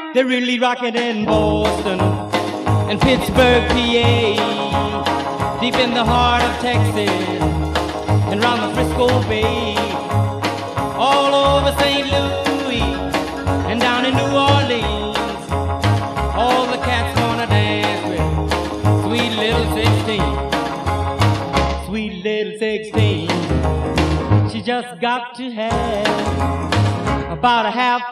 They're really rocking in Boston and Pittsburgh, PA, deep in the heart of Texas and round the Frisco Bay, all over St. Louis and down in New Orleans. All the cats wanna dance with sweet little 16. Sweet little 16. She just got to have about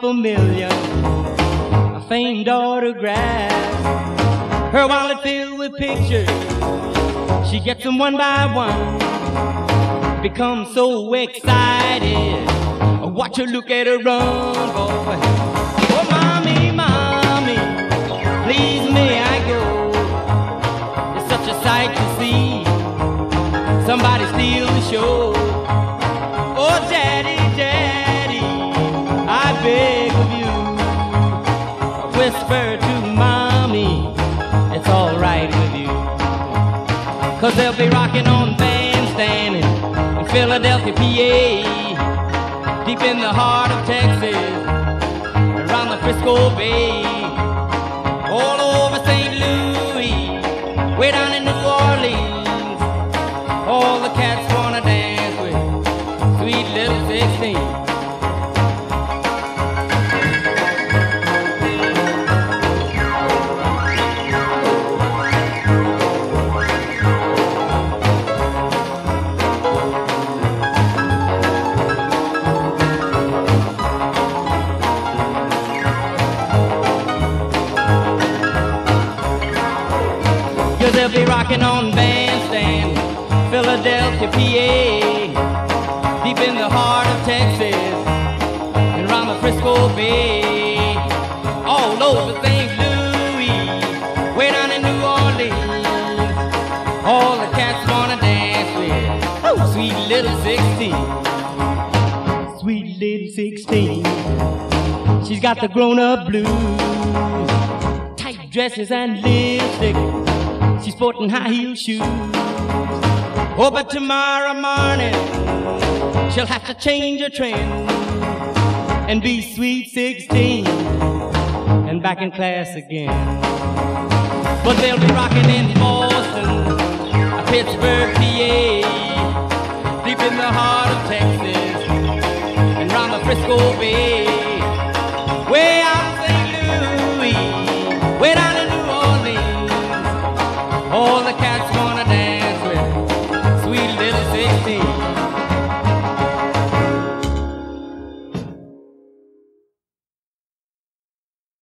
$500,000 famed autographs. Her wallet filled with pictures, she gets them one by one. Becomes so excited, watch her, look at her run, boy. Oh, mommy, mommy, please may I go? It's such a sight to see somebody steal the show. Oh, daddy, daddy, I beg of you, whisper to mommy, it's all right with you. 'Cause they'll be rocking on Bandstand in Philadelphia, PA, deep in the heart of Texas, around the Frisco Bay, all over St. Louis, way down in New Orleans. All the cats wanna dance with sweet little 16. They'll be rocking on Bandstand, Philadelphia, PA, deep in the heart of Texas and around the Frisco Bay, all over St. Louis, way down in New Orleans. All the cats wanna dance with sweet little 16. Sweet little 16. She's got the grown-up blues, tight dresses and lipstick. She's sporting high-heel shoes. Oh, but tomorrow morning she'll have to change her trend and be sweet 16 and back in class again. But they'll be rocking in Boston, Pittsburgh, PA, deep in the heart of Texas and round the Frisco Bay.